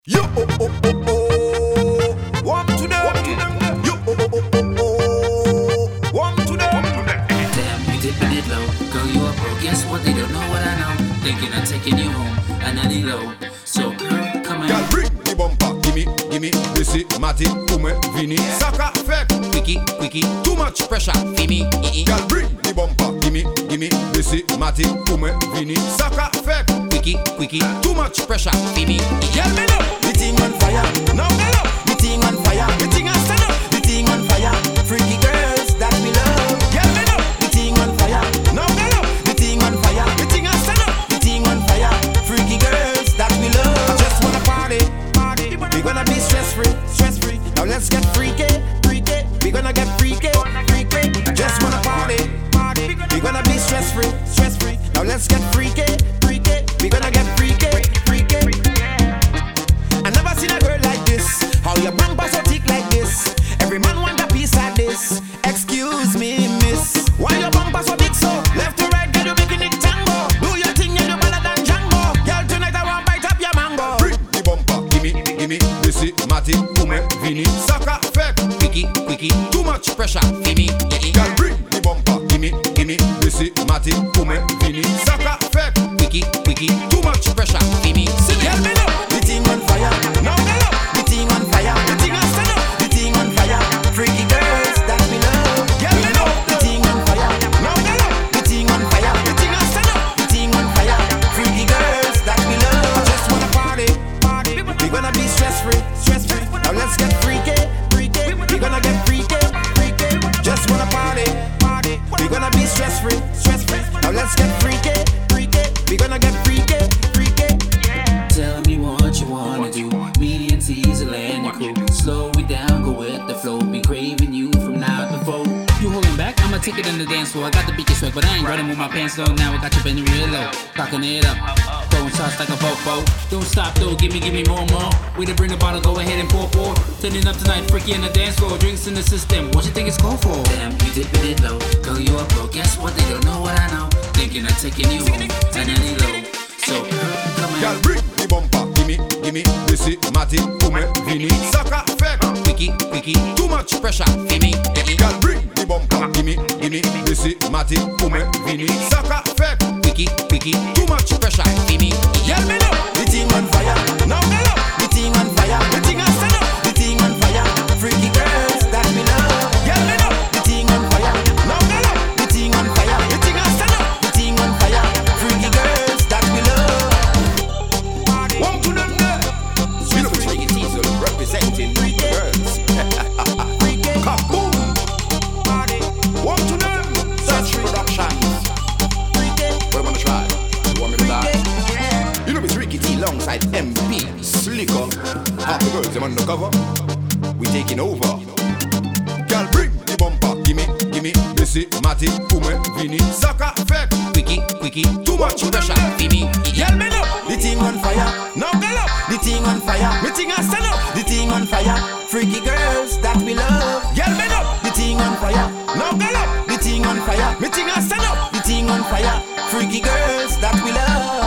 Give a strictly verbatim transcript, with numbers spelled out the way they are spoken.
Yo, oh, oh, oh, oh. One to them. Yo, oh, oh, oh, oh. One to them. Damn, you dipping it low. Girl, you are broke. Guess what? They don't know what I know. Thinking of taking you home, and I need low. So, girl, come on. Girl, bring the bumper. Gimme, gimme. This is Matty, Ume, Vini. Saka, fake. Quickie, quickie. Too much pressure. Fimi, ee. Girl, bring the bumper. Gimme, gimme. This is Matty, Ume, Vini. Saka, fake. Quickie, quickie. Too much pressure. Fimi, ee. Girl, me know. The thing on fire, Now me know. the thing on fire, The thing I stand up. the thing on fire. Freaky girls that we love. Girl, me know. The thing on fire, Now me know. the thing on fire, The thing I stand up. the thing on fire. Freaky girls that we I love. just wanna party, party. We're gonna be stress free, stress free. Now let's get freaky, freaky. We're gonna get freaky, freaky. I just wanna party, party. We're gonna be stress free, stress free. Now let's get freaky, freaky. We're gonna get freaky, freaky. I never seen a girl like this. How your bumper so thick like this? Every man want a piece like this. Excuse me, miss. Why your bumper so big so? Left to right, girl, you making it tango. Do your thing, and you better than Django. Girl, tonight I want bite up your mango. Bring the bumper, gimme, gimme. This is Matty, Ume, Vini. Saka, fake. Quickie, quickie. Too much pressure. Fimi, ee. Girl, bring the bumper, gimme, gimme. This is Matty, Ume, Vini. Saka, fake. Quickie, quickie. Too much pressure. Fimi, Girl, me know. The thing on fire, Now me know. the thing on fire, The thing I stand up. the thing on fire. Freaky girls that we love. Girl, me know. The thing on fire, Now me know. the thing on fire, The thing I stand up. the thing on fire. Freaky girls that we I love. just wanna party, party. We're gonna be stress free, stress free. Now let's get freaky, freaky. We're gonna get freaky, freaky. Just wanna party, party. We're gonna be stress free, stress free. Now let's get freaky, freaky. We're gonna get freaky, freaky. Tell me what you wanna do. Me and Teasel and your crew. Slow it down, go with the flow. Be craving you from now to four. You holding back? I'ma take it in the dance floor. I got the beat swag, but I ain't running with my pants down. Now I got you bending real low, cocking it up, throwing shots like a fofo. Don't stop though, give me, give me more, more. Way to bring the bottle, go ahead and pour, pour. Turning up tonight, freaky in the dance floor. Drinks in the system. What you think it's called for? Damn, you dipping it low. Girl, you are broke. Guess what? They don't know what I know. Thinking of taking you home, and I need low. So, girl, come Girl, on. bring the bumper, gimme, gimme. This is Matty, Ume, Vini. Saka, fake. Quickie, quickie. Too much pressure. Fimi, ee. Girl, bring the bumper, gimme, gimme. This is Matty, Ume, Vini. Saka, fake. Quickie, quickie. Too much pressure. Fimi, ee. Girl, me know. The thing on fire, Now me know. the thing on fire, The thing I stand up. the thing on fire. Freaky girls that we love. Girl, me know. The thing on fire, Now me know. the thing on fire, The thing I stand up. the thing on fire. Freaky girls that we love. One to them there. You know Freaky Teasel representing freaky girls. Kaboom. One to them. Such Productions. What I wanna try? You want me to die? You know it's Ricky T alongside M P Slicker. Half the girls them undercover. We taking over. Girl, bring the bumper. Gimme, gimme. This is Matty, Ume, Vini. Saka, fake. Quickie, quickie. Too much pressure. Fimi, ee. Girl, me know. The thing on fire, Now me know. the thing on fire, Me thing I stand up. the thing on fire. Freaky girls that we love. Girl, me know. The thing on fire, Now me know. the thing on fire, Me thing I stand up. the thing on fire. Freaky girls that we love.